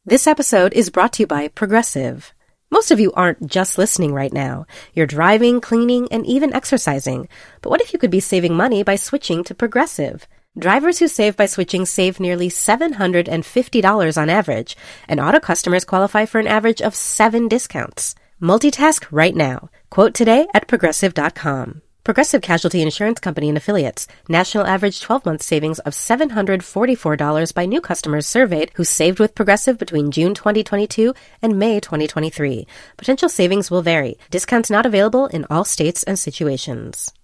This episode is brought to you by Progressive. Most of you aren't just listening right now. You're driving, cleaning, and even exercising. But what if you could be saving money by switching to Progressive? Drivers who save by switching save nearly $750 on average, and auto customers qualify for an average of 7 discounts. Multitask right now. Quote today at Progressive.com. Progressive Casualty Insurance Company and Affiliates. National average 12-month savings of $744 by new customers surveyed who saved with Progressive between June 2022 and May 2023. Potential savings will vary. Discounts not available in all states and situations.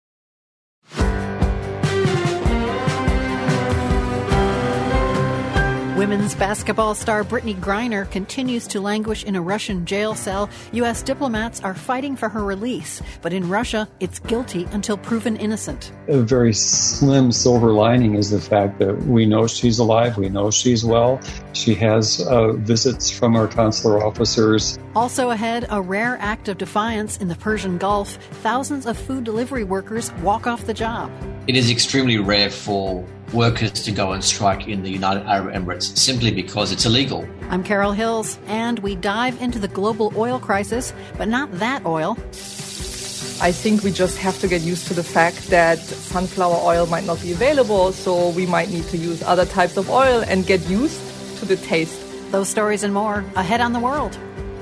Women's basketball star Brittney Griner continues to languish in a Russian jail cell. U.S. diplomats are fighting for her release, but in Russia, it's guilty until proven innocent. A very slim silver lining is the fact that we know she's alive, we know she's well. She has visits from our consular officers. Also ahead, a rare act of defiance in the Persian Gulf. Thousands of food delivery workers walk off the job. It is extremely rare for workers to go on strike in the United Arab Emirates simply because it's illegal. I'm Carol Hills, and we dive into the global oil crisis, but not that oil. I think we just have to get used to the fact that sunflower oil might not be available, so we might need to use other types of oil and get used to the taste. Those stories and more ahead on The World.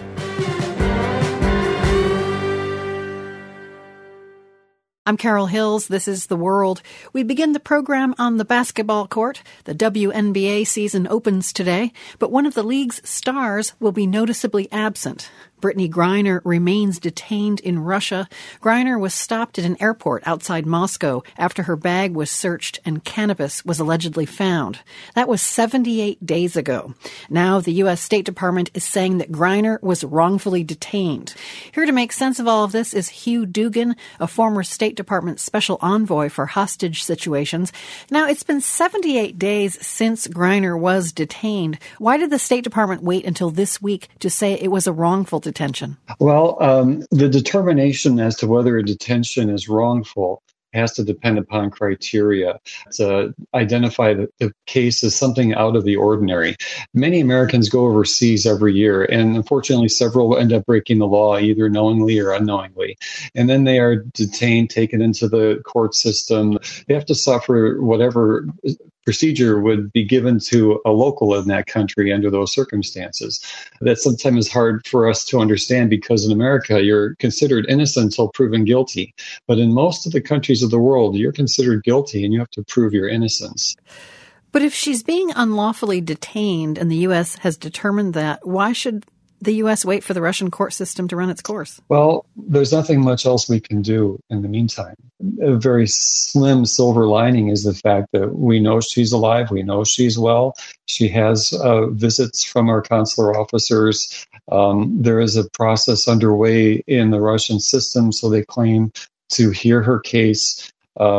I'm Carol Hills. This is The World. We begin the program on the basketball court. The WNBA season opens today, but one of the league's stars will be noticeably absent. Brittney Griner remains detained in Russia. Griner was stopped at an airport outside Moscow after her bag was searched and cannabis was allegedly found. That was 78 days ago. Now the U.S. State Department is saying that Griner was wrongfully detained. Here to make sense of all of this is Hugh Dugan, a former State Department special envoy for hostage situations. Now, it's been 78 days since Griner was detained. Why did the State Department wait until this week to say it was a wrongful detention? Well, the determination as to whether a detention is wrongful has to depend upon criteria to identify the case as something out of the ordinary. Many Americans go overseas every year, and unfortunately several end up breaking the law either knowingly or unknowingly. And then they are detained, taken into the court system. They have to suffer whatever procedure would be given to a local in that country under those circumstances. That sometimes is hard for us to understand because in America, you're considered innocent until proven guilty. But in most of the countries of the world, you're considered guilty and you have to prove your innocence. But if she's being unlawfully detained and the U.S. has determined that, why should the U.S. wait for the Russian court system to run its course? Well, there's nothing much else we can do in the meantime. A very slim silver lining is the fact that we know she's alive, we know she's well. She has visits from our consular officers. There is a process underway in the Russian system, so they claim to hear her case.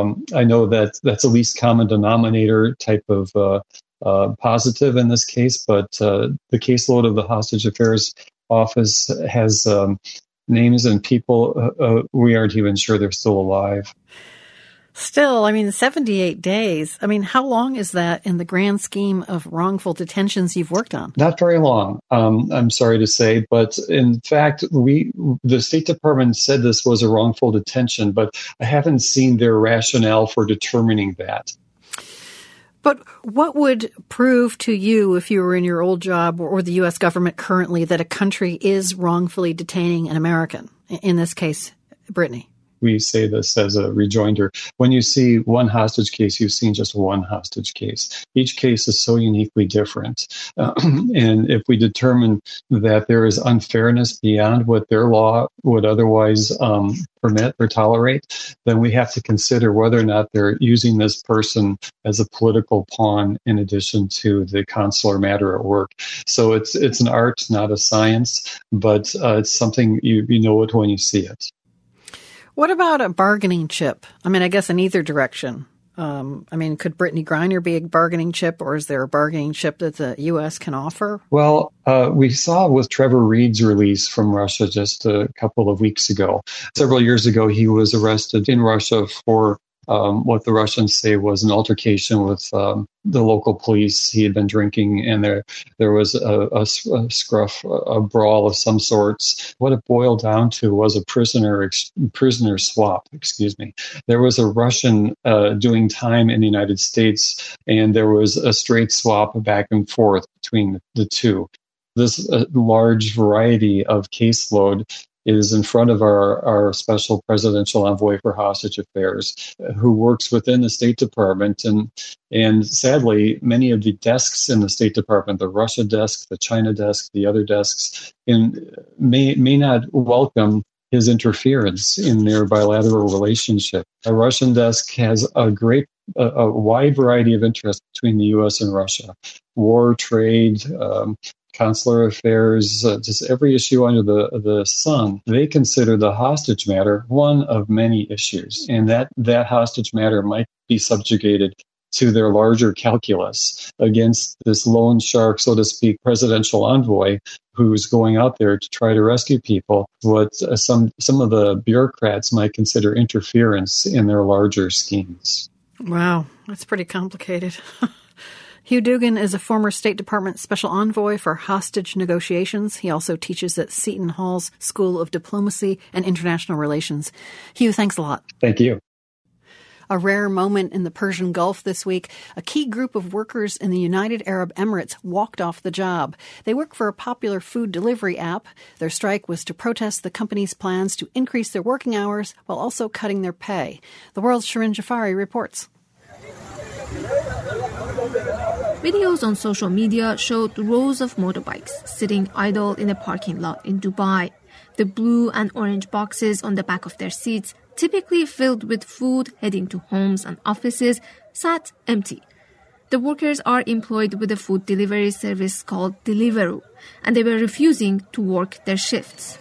I know that that's a least common denominator type of positive in this case, but the caseload of the Hostage Affairs Office has names and people we aren't even sure they're still alive. Still, 78 days. How long is that in the grand scheme of wrongful detentions you've worked on? Not very long, I'm sorry to say. But in fact, the State Department said this was a wrongful detention, but I haven't seen their rationale for determining that. But what would prove to you, if you were in your old job or the U.S. government currently, that a country is wrongfully detaining an American? In this case, Brittney. We say this as a rejoinder. When you see one hostage case, you've seen just one hostage case. Each case is so uniquely different. And if we determine that there is unfairness beyond what their law would otherwise permit or tolerate, then we have to consider whether or not they're using this person as a political pawn in addition to the consular matter at work. So it's an art, not a science, but it's something you know it when you see it. What about a bargaining chip? I guess in either direction. Could Brittney Griner be a bargaining chip, or is there a bargaining chip that the U.S. can offer? Well, we saw with Trevor Reed's release from Russia just a couple of weeks ago. Several years ago, he was arrested in Russia for what the Russians say was an altercation with the local police. He had been drinking, and there was a scruff, a brawl of some sorts. What it boiled down to was a prisoner swap. There was a Russian doing time in the United States, and there was a straight swap back and forth between the two. This large variety of caseload is in front of our special presidential envoy for hostage affairs, who works within the State Department. And sadly, many of the desks in the State Department, the Russia desk, the China desk, the other desks, may not welcome his interference in their bilateral relationship. A Russian desk has a wide variety of interests between the U.S. and Russia: war, trade, consular affairs, just every issue under the sun. They consider the hostage matter one of many issues, and that hostage matter might be subjugated to their larger calculus against this lone shark, so to speak, presidential envoy who's going out there to try to rescue people, what some of the bureaucrats might consider interference in their larger schemes. Wow, that's pretty complicated. Hugh Dugan is a former State Department Special Envoy for Hostage Negotiations. He also teaches at Seton Hall's School of Diplomacy and International Relations. Hugh, thanks a lot. Thank you. A rare moment in the Persian Gulf this week. A key group of workers in the United Arab Emirates walked off the job. They work for a popular food delivery app. Their strike was to protest the company's plans to increase their working hours while also cutting their pay. The World's Shirin Jafari reports. Videos on social media showed rows of motorbikes sitting idle in a parking lot in Dubai. The blue and orange boxes on the back of their seats, typically filled with food heading to homes and offices, sat empty. The workers are employed with a food delivery service called Deliveroo, and they were refusing to work their shifts.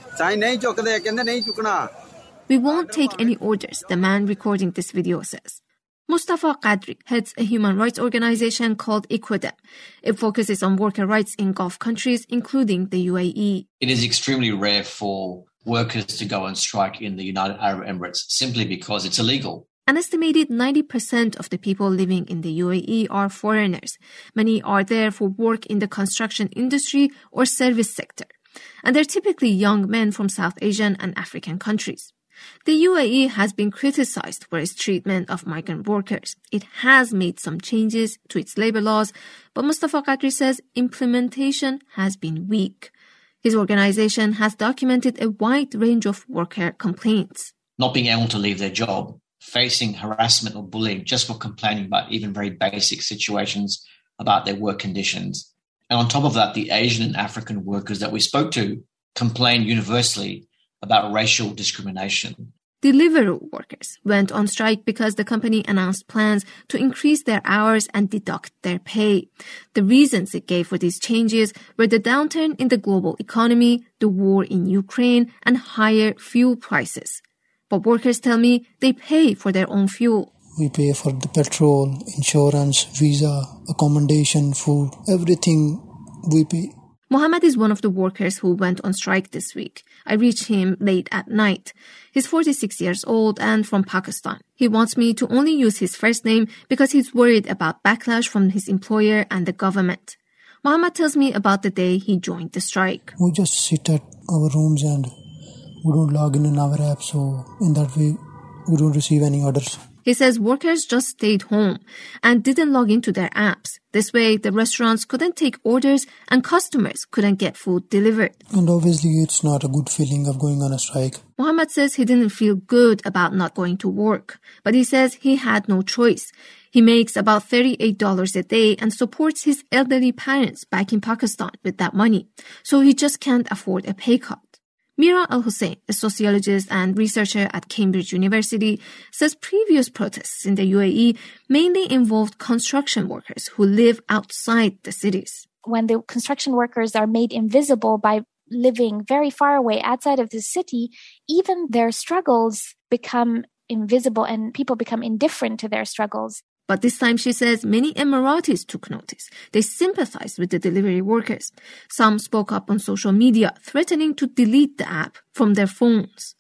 We won't take any orders, the man recording this video says. Mustafa Qadri heads a human rights organization called Equidem. It focuses on worker rights in Gulf countries, including the UAE. It is extremely rare for workers to go on strike in the United Arab Emirates simply because it's illegal. An estimated 90% of the people living in the UAE are foreigners. Many are there for work in the construction industry or service sector. And they're typically young men from South Asian and African countries. The UAE has been criticized for its treatment of migrant workers. It has made some changes to its labor laws, but Mustafa Qadri says implementation has been weak. His organization has documented a wide range of worker complaints. Not being able to leave their job, facing harassment or bullying just for complaining about even very basic situations about their work conditions. And on top of that, the Asian and African workers that we spoke to complain universally about racial discrimination. Deliveroo workers went on strike because the company announced plans to increase their hours and deduct their pay. The reasons it gave for these changes were the downturn in the global economy, the war in Ukraine, and higher fuel prices. But workers tell me they pay for their own fuel. We pay for the petrol, insurance, visa, accommodation, food, everything we pay. Mohammed is one of the workers who went on strike this week. I reached him late at night. He's 46 years old and from Pakistan. He wants me to only use his first name because he's worried about backlash from his employer and the government. Mohammed tells me about the day he joined the strike. We just sit at our rooms and we don't log in our app, so in that way we don't receive any orders. He says workers just stayed home and didn't log into their apps. This way, the restaurants couldn't take orders and customers couldn't get food delivered. And obviously, it's not a good feeling of going on a strike. Mohammed says he didn't feel good about not going to work, but he says he had no choice. He makes about $38 a day and supports his elderly parents back in Pakistan with that money, so he just can't afford a pay cut. Mira Al-Hussein, a sociologist and researcher at Cambridge University, says previous protests in the UAE mainly involved construction workers who live outside the cities. When the construction workers are made invisible by living very far away outside of the city, even their struggles become invisible and people become indifferent to their struggles. But this time, she says, many Emiratis took notice. They sympathized with the delivery workers. Some spoke up on social media, threatening to delete the app from their phones.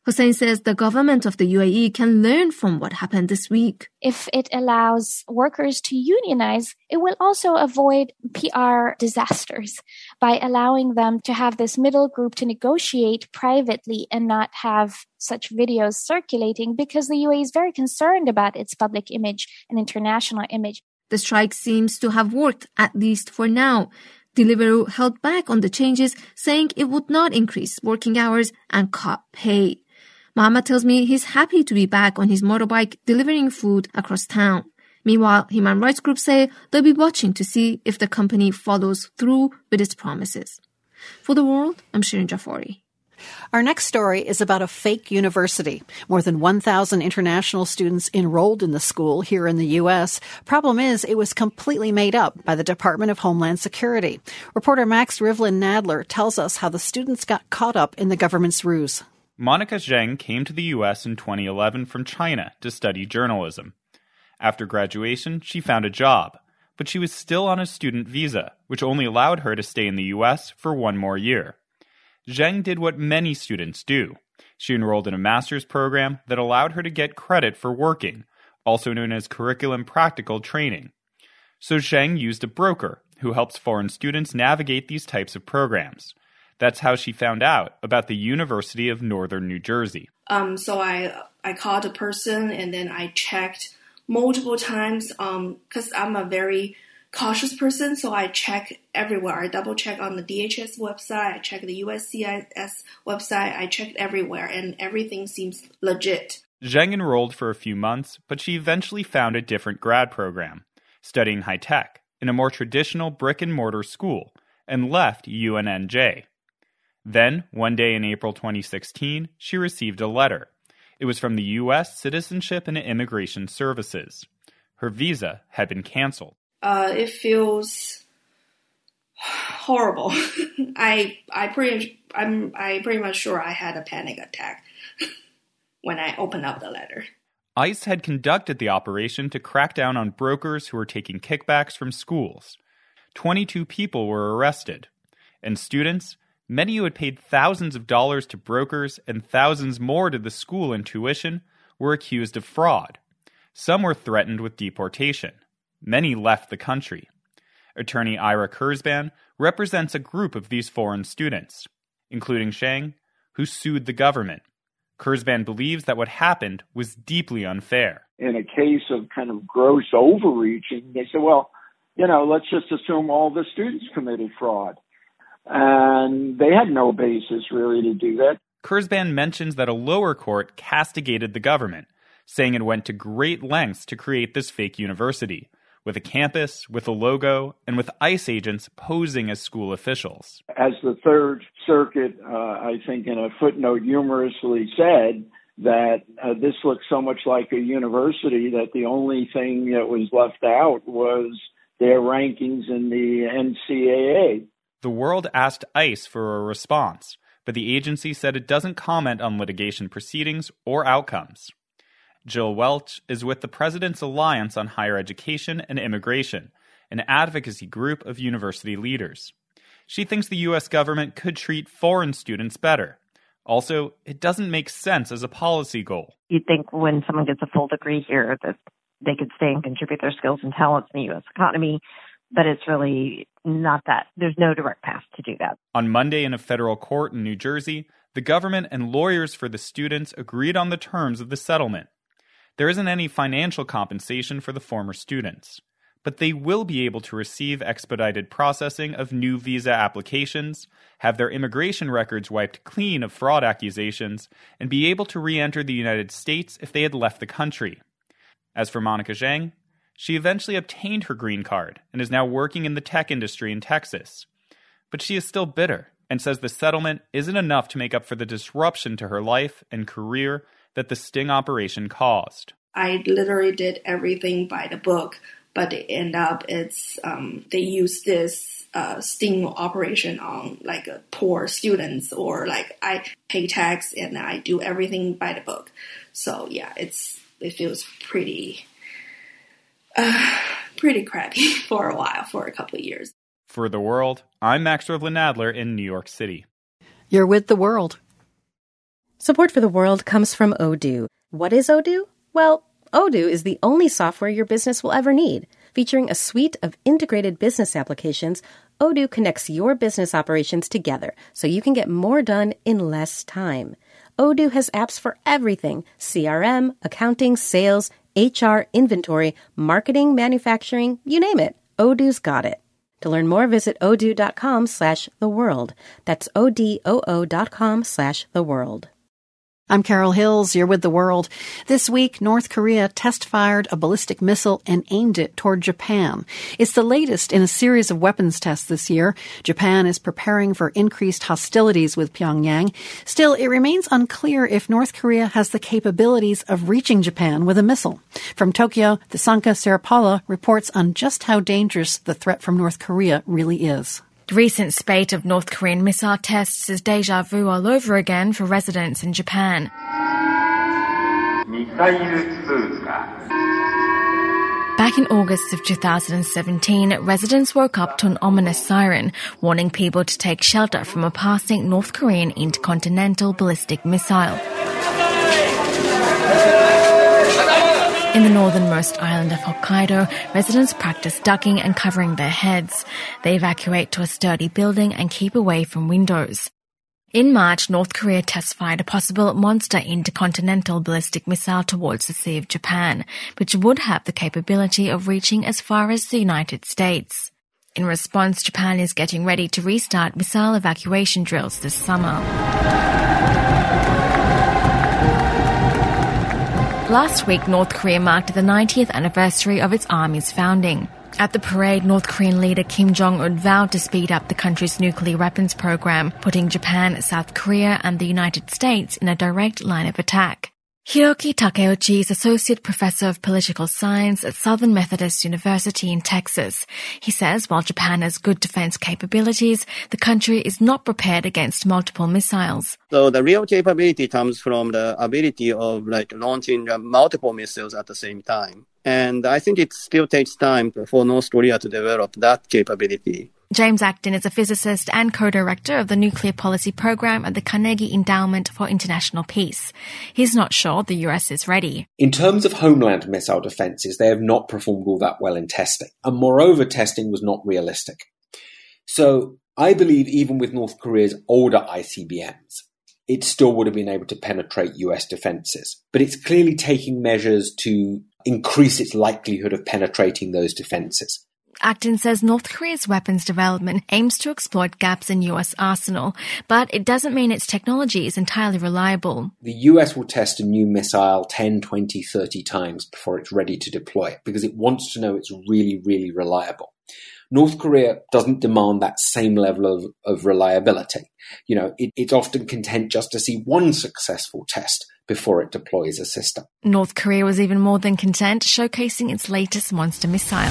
Hussein says the government of the UAE can learn from what happened this week. If it allows workers to unionize, it will also avoid PR disasters by allowing them to have this middle group to negotiate privately and not have such videos circulating, because the UAE is very concerned about its public image and international image. The strike seems to have worked, at least for now. Deliveroo held back on the changes, saying it would not increase working hours and cut pay. Mohammed tells me he's happy to be back on his motorbike delivering food across town. Meanwhile, human rights groups say they'll be watching to see if the company follows through with its promises. For The World, I'm Shirin Jafari. Our next story is about a fake university. More than 1,000 international students enrolled in the school here in the U.S. Problem is, it was completely made up by the Department of Homeland Security. Reporter Max Rivlin-Nadler tells us how the students got caught up in the government's ruse. Monica Zheng came to the U.S. in 2011 from China to study journalism. After graduation, she found a job, but she was still on a student visa, which only allowed her to stay in the U.S. for 1 more year. Zheng did what many students do. She enrolled in a master's program that allowed her to get credit for working, also known as curriculum practical training. So Zheng used a broker who helps foreign students navigate these types of programs. That's how she found out about the University of Northern New Jersey. So I called a person and then I checked multiple times because I'm a very cautious person. So I check everywhere. I double check on the DHS website. I check the USCIS website. I checked everywhere and everything seems legit. Zheng enrolled for a few months, but she eventually found a different grad program, studying high tech in a more traditional brick-and-mortar school, and left UNNJ. Then, one day in April 2016, she received a letter. It was from the U.S. Citizenship and Immigration Services. Her visa had been canceled. It feels horrible. I'm pretty much sure I had a panic attack when I opened up the letter. ICE had conducted the operation to crack down on brokers who were taking kickbacks from schools. 22 people were arrested, and students, many who had paid thousands of dollars to brokers and thousands more to the school in tuition, were accused of fraud. Some were threatened with deportation. Many left the country. Attorney Ira Kurzban represents a group of these foreign students, including Zheng, who sued the government. Kurzban believes that what happened was deeply unfair. In a case of kind of gross overreaching, they said, well, let's just assume all the students committed fraud. And they had no basis, really, to do that. Kurzban mentions that a lower court castigated the government, saying it went to great lengths to create this fake university, with a campus, with a logo, and with ICE agents posing as school officials. As the Third Circuit, I think in a footnote humorously said, that this looked so much like a university that the only thing that was left out was their rankings in the NCAA. The World asked ICE for a response, but the agency said it doesn't comment on litigation proceedings or outcomes. Jill Welch is with the President's Alliance on Higher Education and Immigration, an advocacy group of university leaders. She thinks the U.S. government could treat foreign students better. Also, it doesn't make sense as a policy goal. You'd think when someone gets a full degree here that they could stay and contribute their skills and talents in the U.S. economy, but it's really not that. There's no direct path to do that. On Monday in a federal court in New Jersey, the government and lawyers for the students agreed on the terms of the settlement. There isn't any financial compensation for the former students, but they will be able to receive expedited processing of new visa applications, have their immigration records wiped clean of fraud accusations, and be able to re-enter the United States if they had left the country. As for Monica Zheng, she eventually obtained her green card and is now working in the tech industry in Texas. But she is still bitter and says the settlement isn't enough to make up for the disruption to her life and career that the sting operation caused. I literally did everything by the book, but it ended up they use this sting operation on like poor students, or like I pay tax and I do everything by the book. So yeah, it feels pretty crappy for a while, for a couple of years. For The World, I'm Max Rivlin-Nadler in New York City. You're with The World. Support for the World comes from Odoo. What is Odoo? Well, Odoo is the only software your business will ever need. Featuring a suite of integrated business applications, Odoo connects your business operations together so you can get more done in less time. Odoo has apps for everything: CRM, accounting, sales, HR, inventory, marketing, manufacturing, you name it. Odoo's got it. To learn more, visit odoo.com/theworld. That's odoo.com/theworld. I'm Carol Hills. You're with The World. This week, North Korea test-fired a ballistic missile and aimed it toward Japan. It's the latest in a series of weapons tests this year. Japan is preparing for increased hostilities with Pyongyang. Still, it remains unclear if North Korea has the capabilities of reaching Japan with a missile. From Tokyo, Thasanka Siripala reports on just how dangerous the threat from North Korea really is. The recent spate of North Korean missile tests is deja vu all over again for residents in Japan. Back in August of 2017, residents woke up to an ominous siren, warning people to take shelter from a passing North Korean intercontinental ballistic missile. In the northernmost island of Hokkaido, residents practice ducking and covering their heads. They evacuate to a sturdy building and keep away from windows. In March, North Korea test-fired a possible monster intercontinental ballistic missile towards the Sea of Japan, which would have the capability of reaching as far as the United States. In response, Japan is getting ready to restart missile evacuation drills this summer. Last week, North Korea marked the 90th anniversary of its army's founding. At the parade, North Korean leader Kim Jong-un vowed to speed up the country's nuclear weapons program, putting Japan, South Korea and the United States in a direct line of attack. Hiroki Takeuchi is Associate Professor of Political Science at Southern Methodist University in Texas. He says while Japan has good defense capabilities, the country is not prepared against multiple missiles. So the real capability comes from the ability of launching multiple missiles at the same time. And I think it still takes time for North Korea to develop that capability. James Acton is a physicist and co-director of the Nuclear Policy Program at the Carnegie Endowment for International Peace. He's not sure the US is ready. In terms of homeland missile defenses, they have not performed all that well in testing. And moreover, testing was not realistic. So I believe even with North Korea's older ICBMs, it still would have been able to penetrate US defenses. But it's clearly taking measures to increase its likelihood of penetrating those defenses. Acton says North Korea's weapons development aims to exploit gaps in US arsenal, but it doesn't mean its technology is entirely reliable. The US will test a new missile 10, 20, 30 times before it's ready to deploy it because it wants to know it's really, really reliable. North Korea doesn't demand that same level of reliability. It's often content just to see one successful test before it deploys a system. North Korea was even more than content, showcasing its latest monster missile.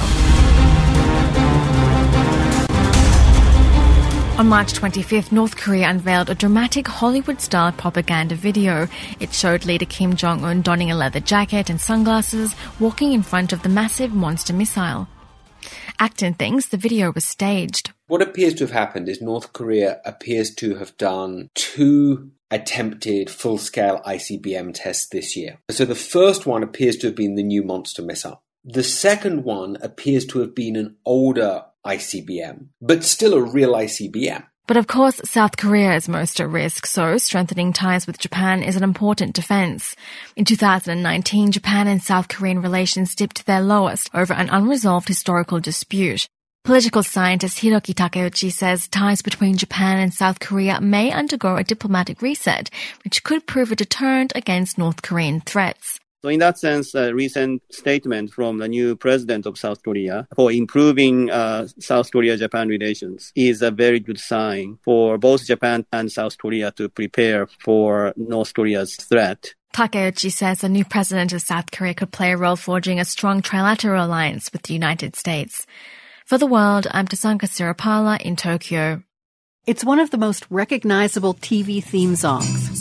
On March 25th, North Korea unveiled a dramatic Hollywood-style propaganda video. It showed leader Kim Jong-un donning a leather jacket and sunglasses, walking in front of the massive monster missile. Acton thinks the video was staged. What appears to have happened is North Korea appears to have done 2 attempted full-scale ICBM tests this year. So the first one appears to have been the new monster missile. The second one appears to have been an older ICBM, but still a real ICBM. But of course, South Korea is most at risk, so strengthening ties with Japan is an important defense. In 2019, Japan and South Korean relations dipped to their lowest over an unresolved historical dispute. Political scientist Hiroki Takeuchi says ties between Japan and South Korea may undergo a diplomatic reset, which could prove a deterrent against North Korean threats. So in that sense, a recent statement from the new president of South Korea for improving South Korea-Japan relations is a very good sign for both Japan and South Korea to prepare for North Korea's threat. Takeuchi says the new president of South Korea could play a role forging a strong trilateral alliance with the United States. For The World, I'm Thasanka Siripala in Tokyo. It's one of the most recognizable TV theme songs.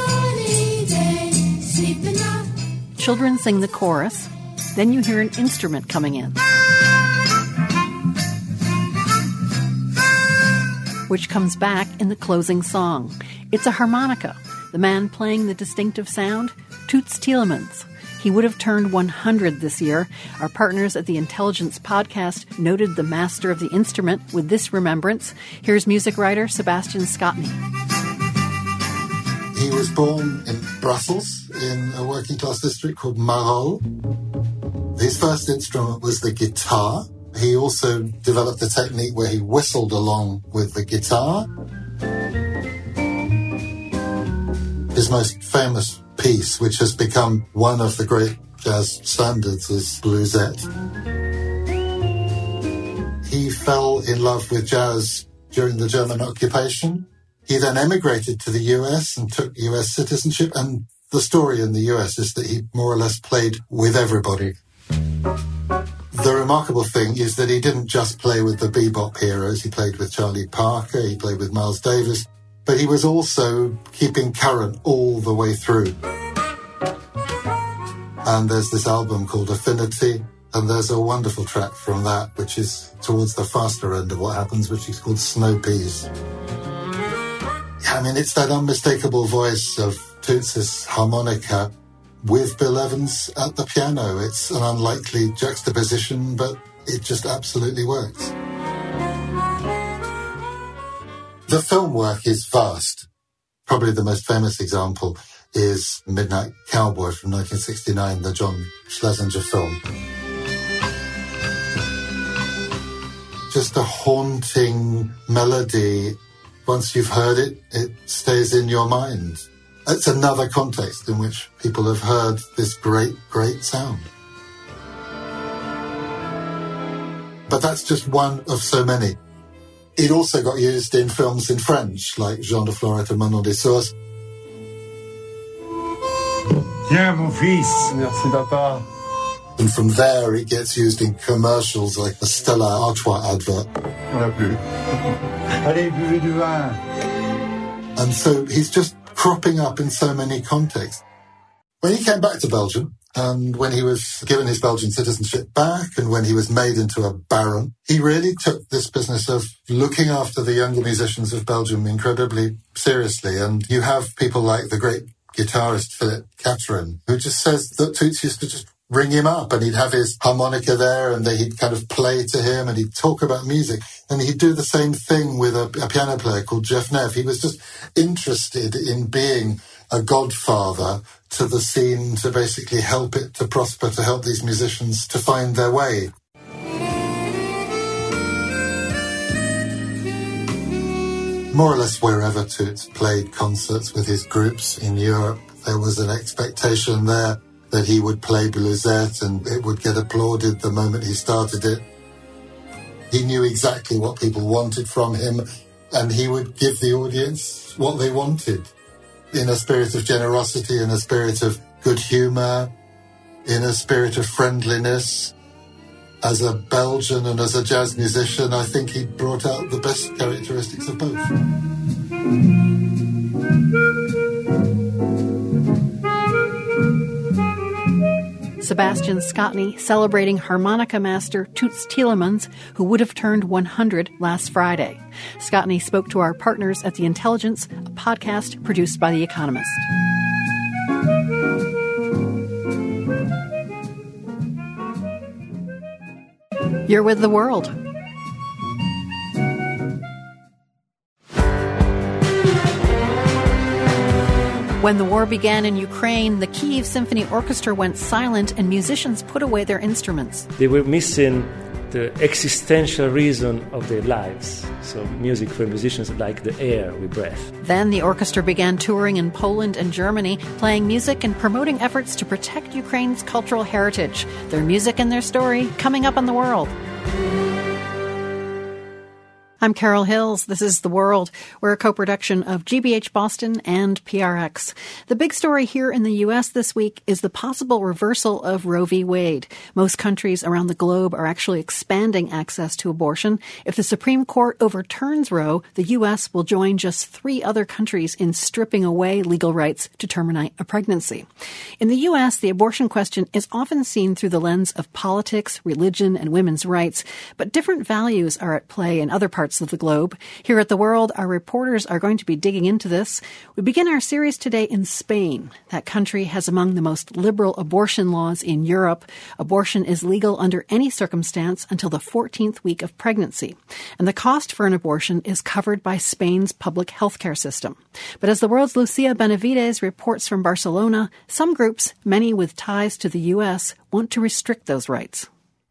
Children sing the chorus, then you hear an instrument coming in, which comes back in the closing song. It's a harmonica. The man playing the distinctive sound? Toots Thielemans. He would have turned 100 this year. Our partners at the Intelligence podcast noted the master of the instrument with this remembrance. Here's music writer Sebastian Scotney. He was born in Brussels in a working-class district called Marolles. His first instrument was the guitar. He also developed a technique where he whistled along with the guitar. His most famous piece, which has become one of the great jazz standards, is Bluesette. He fell in love with jazz during the German occupation. He then emigrated to the US and took US citizenship, and the story in the US is that he more or less played with everybody. The remarkable thing is that he didn't just play with the bebop heroes. He played with Charlie Parker, he played with Miles Davis, but he was also keeping current all the way through. And there's this album called Affinity, and there's a wonderful track from that, which is towards the faster end of what happens, which is called Snow Peas. I mean, it's that unmistakable voice of Toots' harmonica with Bill Evans at the piano. It's an unlikely juxtaposition, but it just absolutely works. The film work is vast. Probably the most famous example is Midnight Cowboy from 1969, the John Schlesinger film. Just a haunting melody. Once you've heard it, it stays in your mind. It's another context in which people have heard this great, great sound. But that's just one of so many. It also got used in films in French, like Jean de Florette and Manon des Sources. Tiens, mon fils. Merci, papa. And from there, it gets used in commercials like the Stella Artois advert. On l'a plus. Allez, buvez du vin. And so he's just cropping up in so many contexts. When he came back to Belgium, and when he was given his Belgian citizenship back, and when he was made into a baron, he really took this business of looking after the younger musicians of Belgium incredibly seriously. And you have people like the great guitarist Philip Catherine, who just says that Toots used to just ring him up and he'd have his harmonica there and he'd kind of play to him and he'd talk about music. And he'd do the same thing with a piano player called Jeff Neff. He was just interested in being a godfather to the scene, to basically help it to prosper, to help these musicians to find their way. More or less wherever Toots played concerts with his groups in Europe, there was an expectation there that he would play Bluesette and it would get applauded the moment he started it. He knew exactly what people wanted from him and he would give the audience what they wanted in a spirit of generosity, in a spirit of good humour, in a spirit of friendliness. As a Belgian and as a jazz musician, I think he brought out the best characteristics of both. Sebastian Scotney celebrating harmonica master Toots Thielemans, who would have turned 100 last Friday. Scotney spoke to our partners at The Intelligence, a podcast produced by The Economist. You're with The World. When the war began in Ukraine, the Kyiv Symphony Orchestra went silent and musicians put away their instruments. They were missing the existential reason of their lives. So music for musicians like the air we breathe. Then the orchestra began touring in Poland and Germany, playing music and promoting efforts to protect Ukraine's cultural heritage. Their music and their story coming up on The World. I'm Carol Hills. This is The World. We're a co-production of GBH Boston and PRX. The big story here in the U.S. this week is the possible reversal of Roe v. Wade. Most countries around the globe are actually expanding access to abortion. If the Supreme Court overturns Roe, the U.S. will join just 3 other countries in stripping away legal rights to terminate a pregnancy. In the U.S., the abortion question is often seen through the lens of politics, religion, and women's rights, but different values are at play in other parts parts of the globe. Here at The World, our reporters are going to be digging into this. We begin our series today in Spain. That country has among the most liberal abortion laws in Europe. Abortion is legal under any circumstance until the 14th week of pregnancy. And the cost for an abortion is covered by Spain's public healthcare system. But as The World's Lucia Benavides reports from Barcelona, some groups, many with ties to the U.S., want to restrict those rights.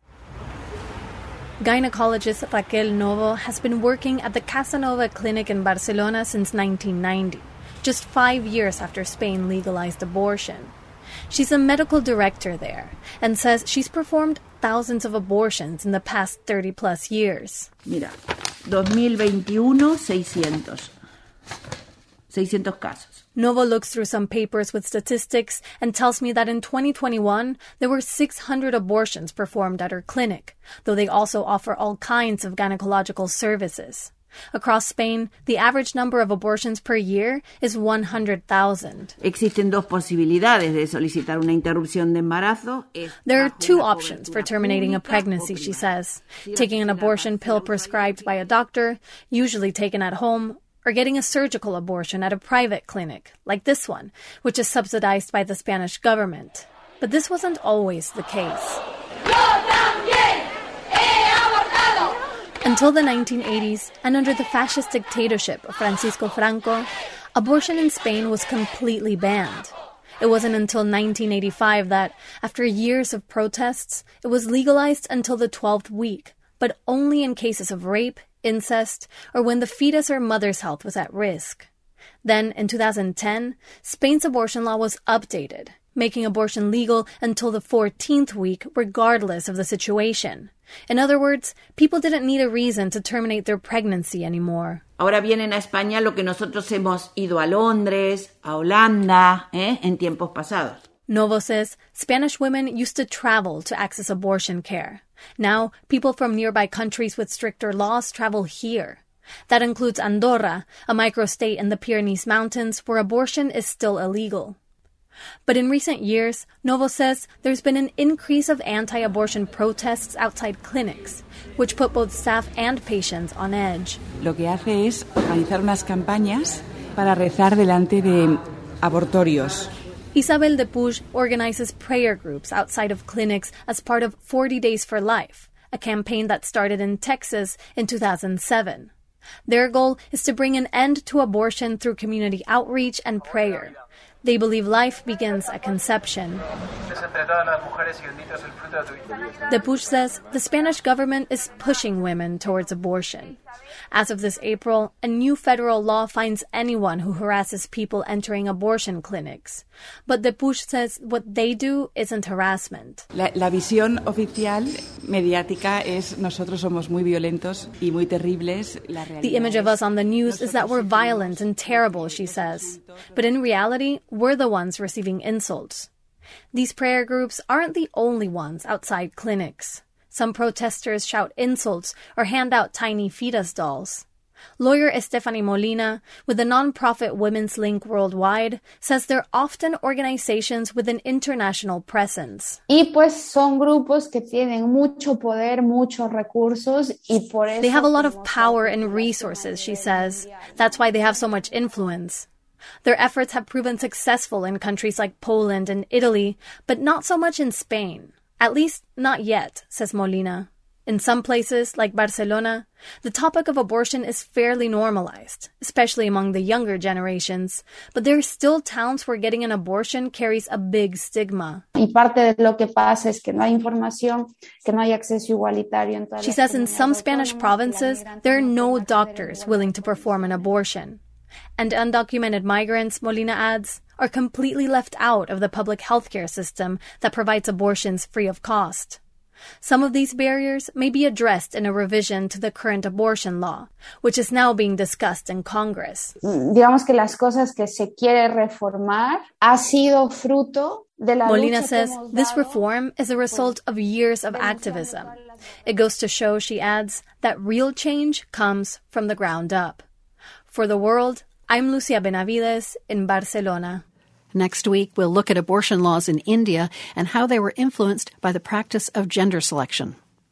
Gynecologist Raquel Novo has been working at the Casanova Clinic in Barcelona since 1990, just 5 years after Spain legalized abortion. She's a medical director there and says she's performed thousands of abortions in the past 30-plus years. Mira, 2021, 600 casos. Novo looks through some papers with statistics and tells me that in 2021, there were 600 abortions performed at her clinic, though they also offer all kinds of gynecological services. Across Spain, the average number of abortions per year is 100,000. Existen dos posibilidades de solicitar una interrupción de embarazo. There are two options for terminating a pregnancy, she says. Taking an abortion pill prescribed by a doctor, usually taken at home, or getting a surgical abortion at a private clinic, like this one, which is subsidized by the Spanish government. But this wasn't always the case. Until the 1980s, and under the fascist dictatorship of Francisco Franco, abortion in Spain was completely banned. It wasn't until 1985 that, after years of protests, it was legalized until the 12th week, but only in cases of rape, incest, or when the fetus or mother's health was at risk. Then, in 2010, Spain's abortion law was updated, making abortion legal until the 14th week, regardless of the situation. In other words, people didn't need a reason to terminate their pregnancy anymore. Ahora vienen a España lo que nosotros hemos ido a Londres, a Holanda, en tiempos pasados. Novo says Spanish women used to travel to access abortion care. Now, people from nearby countries with stricter laws travel here. That includes Andorra, a microstate in the Pyrenees Mountains where abortion is still illegal. But in recent years, Novo says there's been an increase of anti-abortion protests outside clinics, which put both staff and patients on edge. Lo que hace es organizar unas campañas para rezar delante de abortorios. Isabel de Puig organizes prayer groups outside of clinics as part of 40 Days for Life, a campaign that started in Texas in 2007. Their goal is to bring an end to abortion through community outreach and prayer. They believe life begins at conception. De Puig says the Spanish government is pushing women towards abortion. As of this April, a new federal law fines anyone who harasses people entering abortion clinics. But De Puig says what they do isn't harassment. La visión oficial mediática es nosotros somos muy violentos y muy terribles. The image of us on the news is that we're violent and terrible, she says. But in reality, we're the ones receiving insults. These prayer groups aren't the only ones outside clinics. Some protesters shout insults or hand out tiny fetus dolls. Lawyer Estefany Molina, with the nonprofit Women's Link Worldwide, says they're often organizations with an international presence. Y pues son grupos que tienen mucho poder, muchos recursos, y por eso they have a lot of power and resources, she says. That's why they have so much influence. Their efforts have proven successful in countries like Poland and Italy, but not so much in Spain. At least, not yet, says Molina. In some places, like Barcelona, the topic of abortion is fairly normalized, especially among the younger generations. But there are still towns where getting an abortion carries a big stigma. Y parte de lo que pasa es que no hay información, que no hay acceso igualitario en todas. She says in some Spanish provinces, there are no doctors willing to perform an abortion. And undocumented migrants, Molina adds, are completely left out of the public healthcare system that provides abortions free of cost. Some of these barriers may be addressed in a revision to the current abortion law, which is now being discussed in Congress. Digamos que las cosas que se quiere reformar ha sido fruto de la Molina lucha says que hemos this dado reform is a result of years of activism. It goes to show, she adds, that real change comes from the ground up. For The World, I'm Lucia Benavides in Barcelona. Next week, we'll look at abortion laws in India and how they were influenced by the practice of gender selection.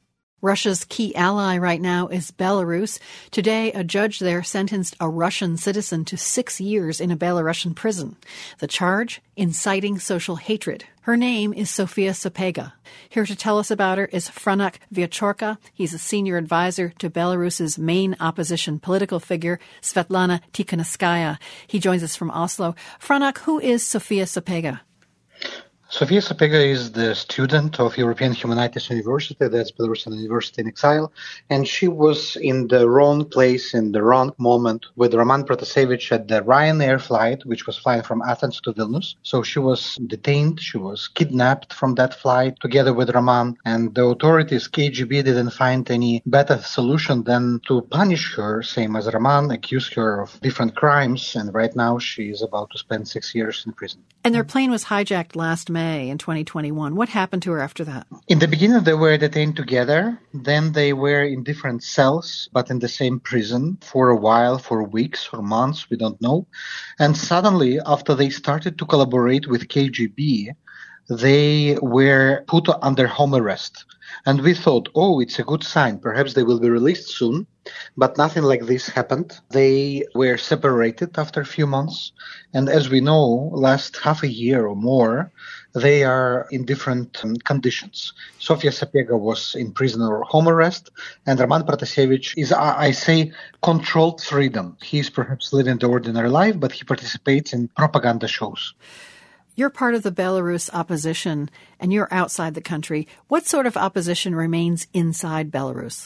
Russia's key ally right now is Belarus. Today, a judge there sentenced a Russian citizen to 6 years in a Belarusian prison. The charge? Inciting social hatred. Her name is Sofia Sapega. Here to tell us about her is Franak Viachorka. He's a senior advisor to Belarus's main opposition political figure, Svetlana Tikhanovskaya. He joins us from Oslo. Franak, who is Sofia Sapega? Sofia Sapega is the student of European Humanities University, that's Belarusian University in exile, and she was in the wrong place in the wrong moment with Roman Protasevich at the Ryanair flight, which was flying from Athens to Vilnius. So she was detained, she was kidnapped from that flight together with Roman, and the authorities, KGB, didn't find any better solution than to punish her, same as Roman, accuse her of different crimes, and right now she is about to spend 6 years in prison. And their plane was hijacked last May in 2021. What happened to her after that? In the beginning, they were detained together. Then they were in different cells, but in the same prison for a while, for weeks or months, we don't know. And suddenly, after they started to collaborate with KGB, they were put under home arrest. And we thought, oh, it's a good sign. Perhaps they will be released soon. But nothing like this happened. They were separated after a few months. And as we know, last half a year or more, they are in different conditions. Sofia Sapega was in prison or home arrest, and Roman Protasevich is, I say, controlled freedom. He's perhaps living the ordinary life, but he participates in propaganda shows. You're part of the Belarus opposition, and you're outside the country. What sort of opposition remains inside Belarus?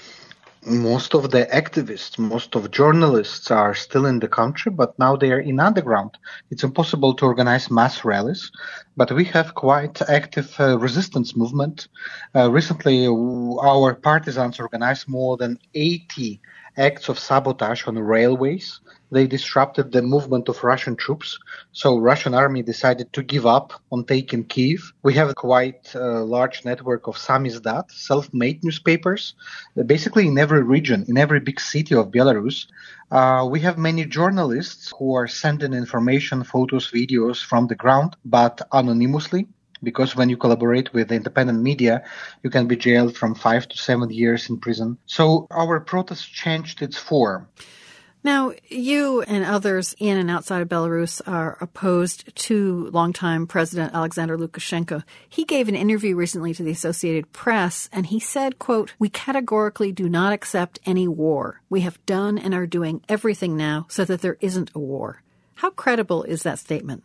Most of the activists, most of journalists are still in the country, but now they are in underground. It's impossible to organize mass rallies, but we have quite active resistance movement. Recently, our partisans organized more than 80 acts of sabotage on railways. They disrupted the movement of Russian troops, so Russian army decided to give up on taking Kyiv. We have quite a large network of samizdat, self-made newspapers, basically in every region, in every big city of Belarus. We have many journalists who are sending information, photos, videos from the ground, but anonymously. Because when you collaborate with the independent media, you can be jailed from 5 to 7 years in prison. So our protest changed its form. Now, you and others in and outside of Belarus are opposed to longtime President Alexander Lukashenko. He gave an interview recently to the Associated Press, and he said, quote, "We categorically do not accept any war. We have done and are doing everything now so that there isn't a war." How credible is that statement?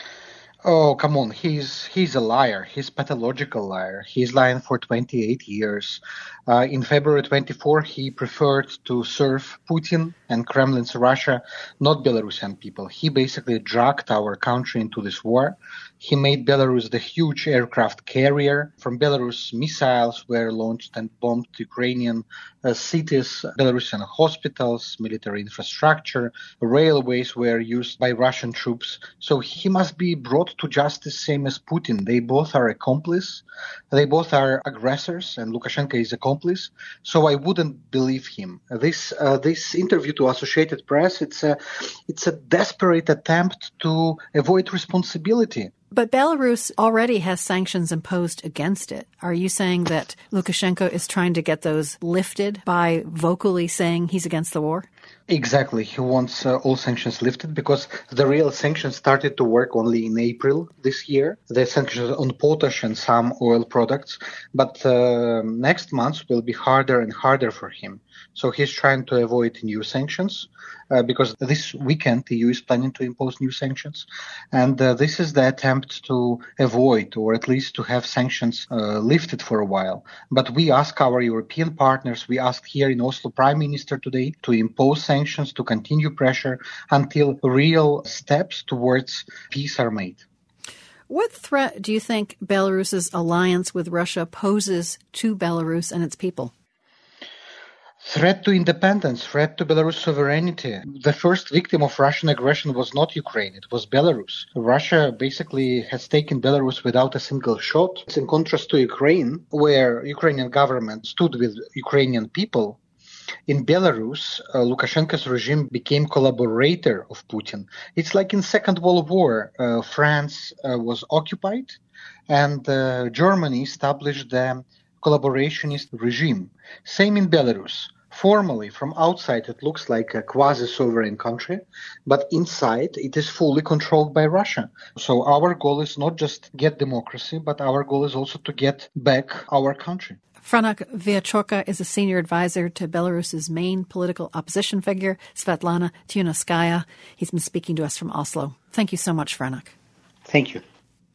Oh, come on. He's a liar. He's a pathological liar. He's lying for 28 years. In February 24, he preferred to serve Putin and Kremlin's Russia, not Belarusian people. He basically dragged our country into this war. He made Belarus the huge aircraft carrier. From Belarus, missiles were launched and bombed Ukrainian cities, Belarusian hospitals, military infrastructure, railways were used by Russian troops. So he must be brought to justice, same as Putin. They both are accomplices. They both are aggressors, and Lukashenko is accomplice. So I wouldn't believe him. This interview to Associated Press, it's a desperate attempt to avoid responsibility. But Belarus already has sanctions imposed against it. Are you saying that Lukashenko is trying to get those lifted by vocally saying he's against the war? Exactly. He wants all sanctions lifted because the real sanctions started to work only in April this year. The sanctions on potash and some oil products. But next month will be harder and harder for him. So he's trying to avoid new sanctions because this weekend the EU is planning to impose new sanctions. And this is the attempt to avoid or at least to have sanctions lifted for a while. But we ask our European partners, we asked here in Oslo Prime Minister today to impose sanctions, to continue pressure until real steps towards peace are made. What threat do you think Belarus's alliance with Russia poses to Belarus and its people? Threat to independence, threat to Belarus sovereignty. The first victim of Russian aggression was not Ukraine, it was Belarus. Russia basically has taken Belarus without a single shot. It's in contrast to Ukraine, where Ukrainian government stood with Ukrainian people. In Belarus, Lukashenko's regime became collaborator of Putin. It's like in Second World War, France was occupied and Germany established the collaborationist regime. Same in Belarus. Formally, from outside, it looks like a quasi-sovereign country, but inside, it is fully controlled by Russia. So our goal is not just get democracy, but our goal is also to get back our country. Franak Viachorka is a senior advisor to Belarus's main political opposition figure, Svetlana Tyunovskaya. He's been speaking to us from Oslo. Thank you so much, Franak. Thank you.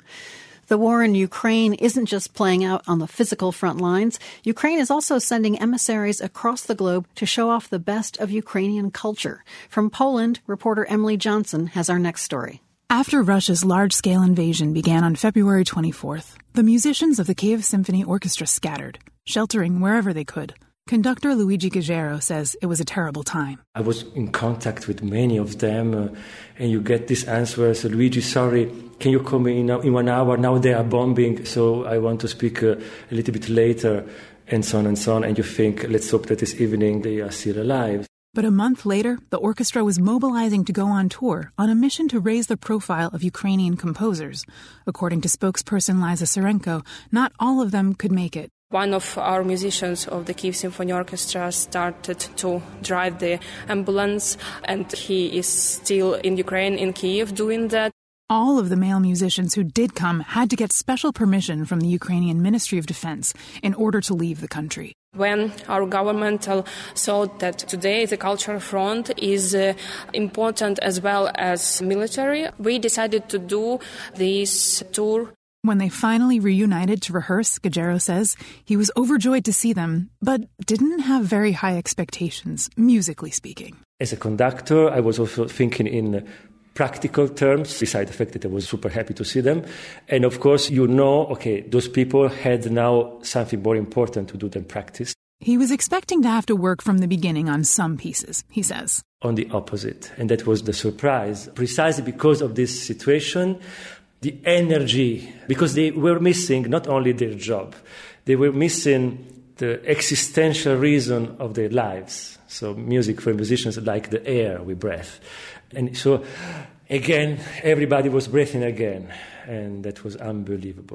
The war in Ukraine isn't just playing out on the physical front lines. Ukraine is also sending emissaries across the globe to show off the best of Ukrainian culture. From Poland, reporter Emily Johnson has our next story. After Russia's large-scale invasion began on February 24th, the musicians of the Kyiv Symphony Orchestra scattered, sheltering wherever they could. Conductor Luigi Gaggero says it was a terrible time. I was in contact with many of them, and you get this answer, so Luigi, sorry, can you come in 1 hour? Now they are bombing, so I want to speak a little bit later, and so on and so on. And you think, let's hope that this evening they are still alive. But a month later, the orchestra was mobilizing to go on tour on a mission to raise the profile of Ukrainian composers. According to spokesperson Liza Serenko, not all of them could make it. One of our musicians of the Kyiv Symphony Orchestra started to drive the ambulance, and he is still in Ukraine, in Kyiv, doing that. All of the male musicians who did come had to get special permission from the Ukrainian Ministry of Defense in order to leave the country. When our government saw that today the cultural front is important as well as military, we decided to do this tour. When they finally reunited to rehearse, Gaggero says he was overjoyed to see them, but didn't have very high expectations, musically speaking. As a conductor, I was also thinking in practical terms, besides the fact that I was super happy to see them. And of course, okay, those people had now something more important to do than practice. He was expecting to have to work from the beginning on some pieces, he says. On the opposite. And that was the surprise. Precisely because of this situation, the energy, because they were missing not only their job, they were missing the existential reason of their lives. So music for musicians like the air we breathe. And so, again, everybody was breathing again, and that was unbelievable.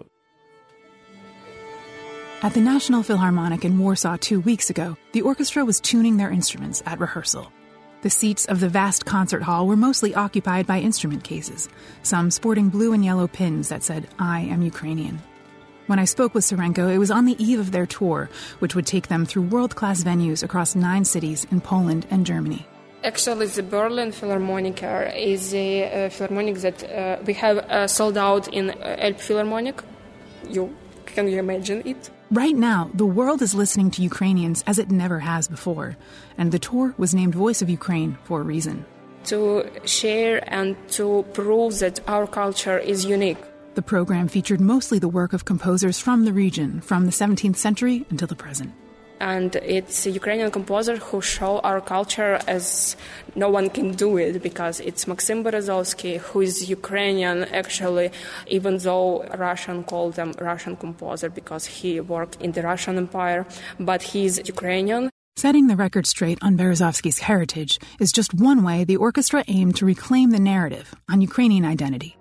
At the National Philharmonic in Warsaw 2 weeks ago, the orchestra was tuning their instruments at rehearsal. The seats of the vast concert hall were mostly occupied by instrument cases, some sporting blue and yellow pins that said, "I am Ukrainian." When I spoke with Serenko, it was on the eve of their tour, which would take them through world-class venues across 9 cities in Poland and Germany. Actually, the Berlin Philharmonic is a philharmonic that we have sold out in Elbphilharmonic. Can you imagine it? Right now, the world is listening to Ukrainians as it never has before, and the tour was named Voice of Ukraine for a reason. To share and to prove that our culture is unique. The program featured mostly the work of composers from the region, from the 17th century until the present. And it's Ukrainian composers who show our culture as no one can do it, because it's Maxim Berezovsky, who is Ukrainian, actually, even though Russian called him Russian composer because he worked in the Russian Empire, but he's Ukrainian. Setting the record straight on Berezovsky's heritage is just one way the orchestra aimed to reclaim the narrative on Ukrainian identity.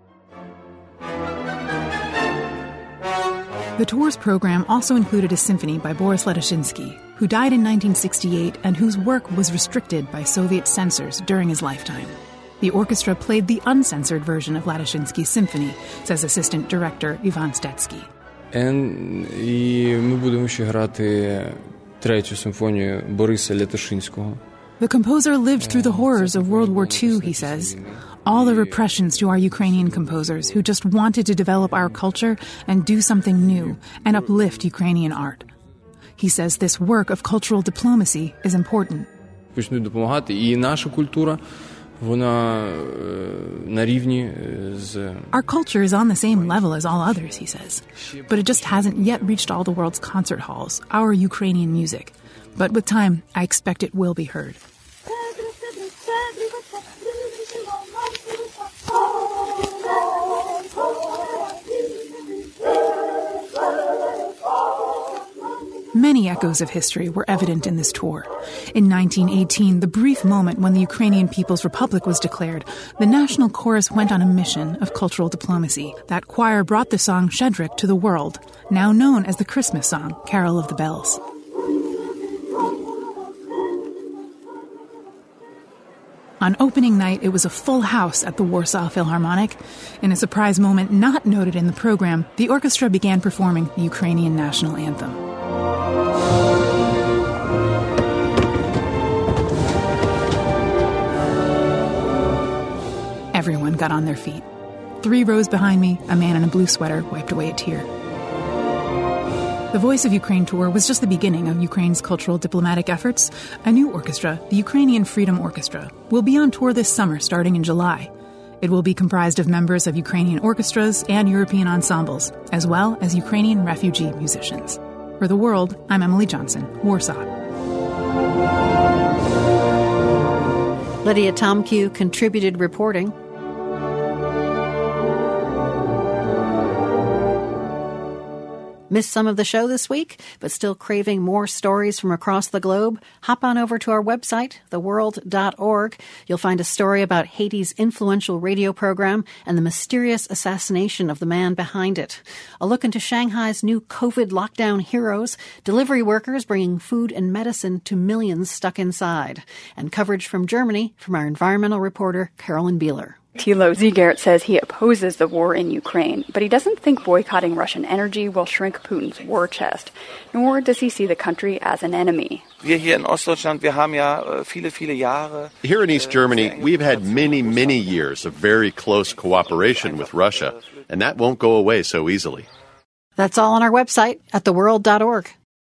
The tour's program also included a symphony by Boris Ladashinsky, who died in 1968 and whose work was restricted by Soviet censors during his lifetime. The orchestra played the uncensored version of Ladashinsky's symphony, says assistant director Ivan Stetsky. І ми будемо ще грати третю симфонію Бориса Лятошинського. The composer lived through the horrors of World War II, he says. All the repressions to our Ukrainian composers who just wanted to develop our culture and do something new and uplift Ukrainian art. He says this work of cultural diplomacy is important. Почнуть допомагати, і наша культура, вона на рівні з... Our culture is on the same level as all others, he says. But it just hasn't yet reached all the world's concert halls, our Ukrainian music. But with time, I expect it will be heard. Many echoes of history were evident in this tour. In 1918, the brief moment when the Ukrainian People's Republic was declared, the National Chorus went on a mission of cultural diplomacy. That choir brought the song Shedrick to the world, now known as the Christmas song, Carol of the Bells. On opening night, it was a full house at the Warsaw Philharmonic. In a surprise moment not noted in the program, the orchestra began performing the Ukrainian national anthem. Everyone got on their feet. 3 rows behind me, a man in a blue sweater wiped away a tear. The Voice of Ukraine tour was just the beginning of Ukraine's cultural diplomatic efforts. A new orchestra, the Ukrainian Freedom Orchestra, will be on tour this summer starting in July. It will be comprised of members of Ukrainian orchestras and European ensembles, as well as Ukrainian refugee musicians. For The World, I'm Emily Johnson, Warsaw. Lydia Tomkew contributed reporting. Missed some of the show this week, but still craving more stories from across the globe? Hop on over to our website, theworld.org. You'll find a story about Haiti's influential radio program and the mysterious assassination of the man behind it. A look into Shanghai's new COVID lockdown heroes, delivery workers bringing food and medicine to millions stuck inside. And coverage from Germany from our environmental reporter, Carolyn Beeler. Thilo Ziegert says he opposes the war in Ukraine, but he doesn't think boycotting Russian energy will shrink Putin's war chest, nor does he see the country as an enemy. Here in East Germany, we've had many years of very close cooperation with Russia, and that won't go away so easily. That's all on our website at theworld.org.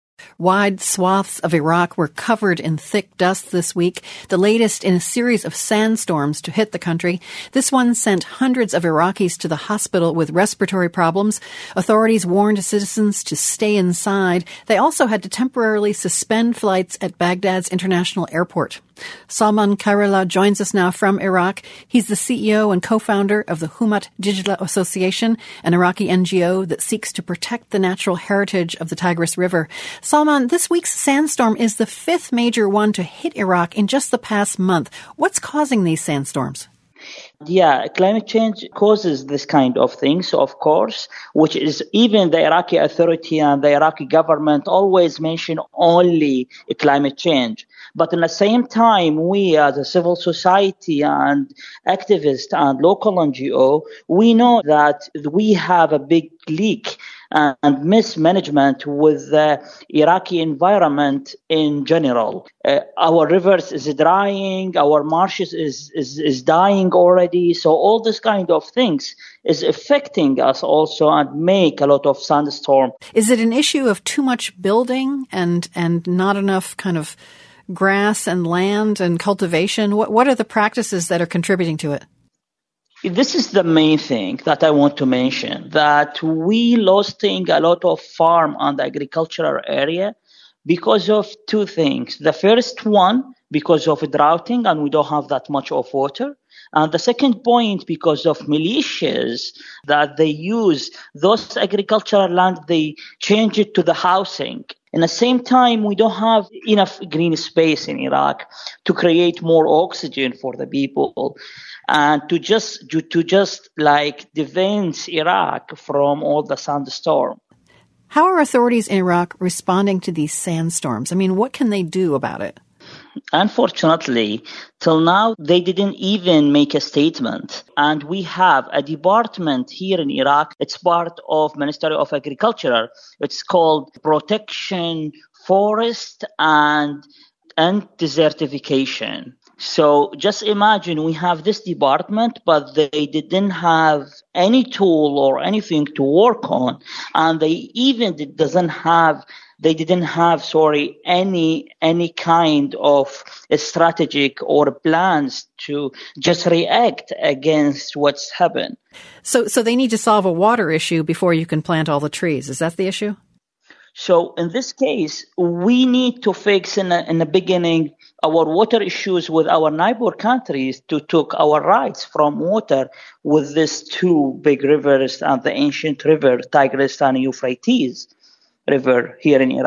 Wide swaths of Iraq were covered in thick dust this week, the latest in a series of sandstorms to hit the country. This one sent hundreds of Iraqis to the hospital with respiratory problems. Authorities warned citizens to stay inside. They also had to temporarily suspend flights at Baghdad's international airport. Salman Kairala joins us now from Iraq. He's the CEO and co-founder of the Humat Digital Association, an Iraqi NGO that seeks to protect the natural heritage of the Tigris River. Salman, this week's sandstorm is the 5th major one to hit Iraq in just the past month. What's causing these sandstorms? Yeah, climate change causes this kind of things, of course, which is even the Iraqi authority and the Iraqi government always mention only climate change. But at the same time, we as a civil society and activists and local NGO, we know that we have a big leak and mismanagement with the Iraqi environment in general. Our rivers is drying, our marshes is dying already. So all this kind of things is affecting us also and make a lot of sandstorm. Is it an issue of too much building and not enough kind of grass and land and cultivation? What are the practices that are contributing to it? This is the main thing that I want to mention, that we losing a lot of farm and agricultural area because of 2 things. The first one, because of droughting and we don't have that much of water. And the second point, because of militias that they use those agricultural land, they change it to the housing. In the same time, we don't have enough green space in Iraq to create more oxygen for the people and to just defend Iraq from all the sandstorm. How are authorities in Iraq responding to these sandstorms? I mean, what can they do about it? Unfortunately, till now, they didn't even make a statement. And we have a department here in Iraq. It's part of Ministry of Agriculture. It's called Protection, Forest, and Desertification. So just imagine we have this department, but they didn't have any tool or anything to work on. And they even didn't have any kind of a strategic or plans to just react against what's happened. So they need to solve a water issue before you can plant all the trees. Is that the issue? So in this case, we need to fix in the beginning our water issues with our neighbor countries to take our rights from water with these 2 big rivers and the ancient river, Tigris and Euphrates River here in Iraq.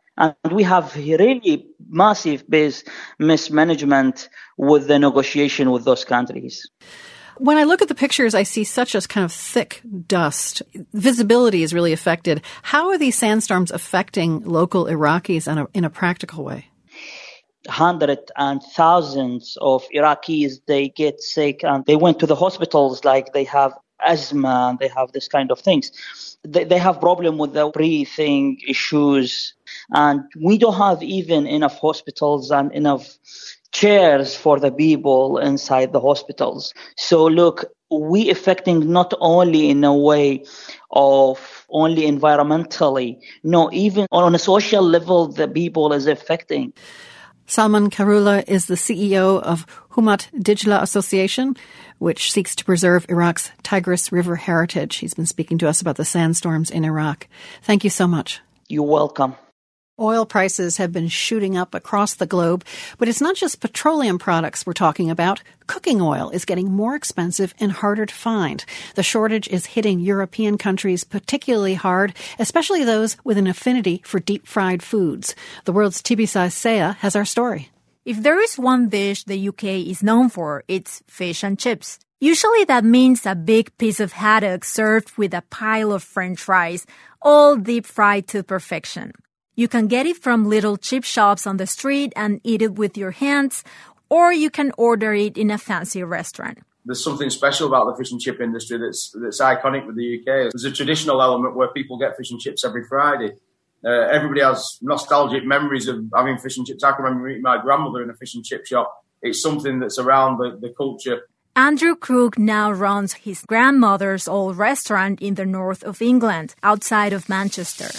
And we have really massive mismanagement with the negotiation with those countries. When I look at the pictures, I see such a kind of thick dust. Visibility is really affected. How are these sandstorms affecting local Iraqis in a practical way? Hundreds and thousands of Iraqis, they get sick and they went to the hospitals like they have asthma and they have this kind of things. They have problem with the breathing issues, and we don't have even enough hospitals and enough chairs for the people inside the hospitals. So look, we affecting not only in a way of only environmentally, no, even on a social level, the people is affecting. Salman Karoula is the CEO of Humat Dijla Association, which seeks to preserve Iraq's Tigris River heritage. He's been speaking to us about the sandstorms in Iraq. Thank you so much. You're welcome. Oil prices have been shooting up across the globe, but it's not just petroleum products we're talking about. Cooking oil is getting more expensive and harder to find. The shortage is hitting European countries particularly hard, especially those with an affinity for deep-fried foods. The world's Tibisay Saya has our story. If there is one dish the UK is known for, it's fish and chips. Usually that means a big piece of haddock served with a pile of French fries, all deep-fried to perfection. You can get it from little chip shops on the street and eat it with your hands, or you can order it in a fancy restaurant. There's something special about the fish and chip industry that's iconic with the UK. There's a traditional element where people get fish and chips every Friday. Everybody has nostalgic memories of having fish and chips. I can remember meeting my grandmother in a fish and chip shop. It's something that's around the culture. Andrew Crook now runs his grandmother's old restaurant in the north of England, outside of Manchester.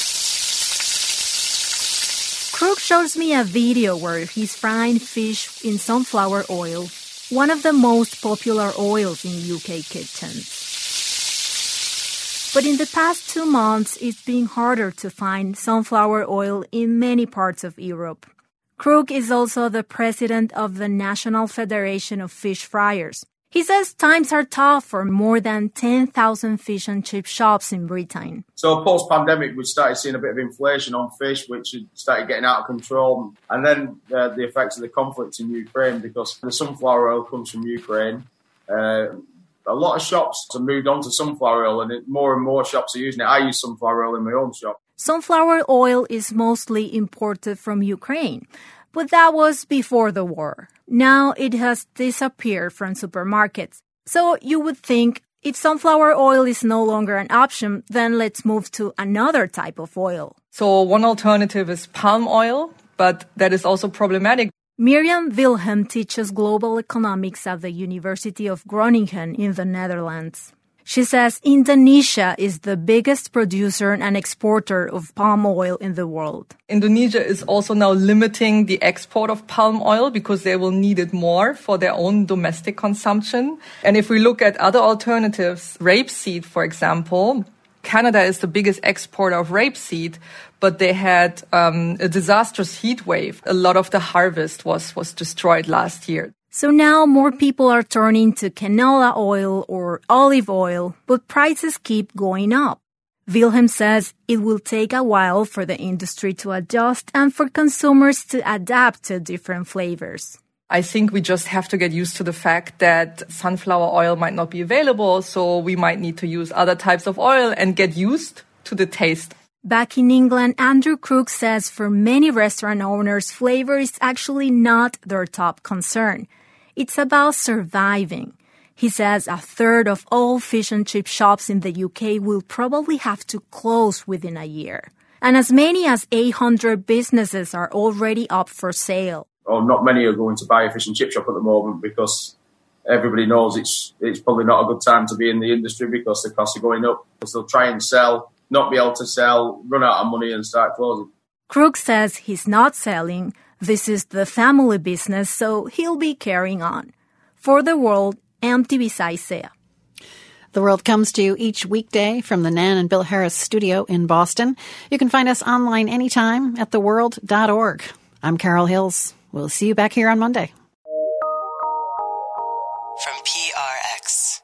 Crook shows me a video where he's frying fish in sunflower oil, one of the most popular oils in UK kitchens. But in the past 2 months, it's been harder to find sunflower oil in many parts of Europe. Crook is also the president of the National Federation of Fish Fryers. He says times are tough for more than 10,000 fish and chip shops in Britain. So post-pandemic, we started seeing a bit of inflation on fish, which started getting out of control. And then the effects of the conflict in Ukraine, because the sunflower oil comes from Ukraine. A lot of shops have moved on to sunflower oil, and more and more shops are using it. I use sunflower oil in my own shop. Sunflower oil is mostly imported from Ukraine, but that was before the war. Now it has disappeared from supermarkets. So you would think if sunflower oil is no longer an option, then let's move to another type of oil. So one alternative is palm oil, but that is also problematic. Mirjam Wilhelm teaches global economics at the University of Groningen in the Netherlands. She says Indonesia is the biggest producer and exporter of palm oil in the world. Indonesia is also now limiting the export of palm oil because they will need it more for their own domestic consumption. And if we look at other alternatives, rapeseed, for example, Canada is the biggest exporter of rapeseed, but they had a disastrous heat wave. A lot of the harvest was destroyed last year. So now more people are turning to canola oil or olive oil, but prices keep going up. Wilhelm says it will take a while for the industry to adjust and for consumers to adapt to different flavors. I think we just have to get used to the fact that sunflower oil might not be available, so we might need to use other types of oil and get used to the taste. Back in England, Andrew Crook says for many restaurant owners, flavor is actually not their top concern. It's about surviving. He says a third of all fish and chip shops in the UK will probably have to close within a year. And as many as 800 businesses are already up for sale. Not many are going to buy a fish and chip shop at the moment because everybody knows it's probably not a good time to be in the industry because the costs are going up. So they'll try and sell, not be able to sell, run out of money and start closing. Crook says he's not selling. This is the family business, so he'll be carrying on. For The World, I'm Tibisay Saya. The World comes to you each weekday from the Nan and Bill Harris studio in Boston. You can find us online anytime at theworld.org. I'm Carol Hills. We'll see you back here on Monday. From PRX.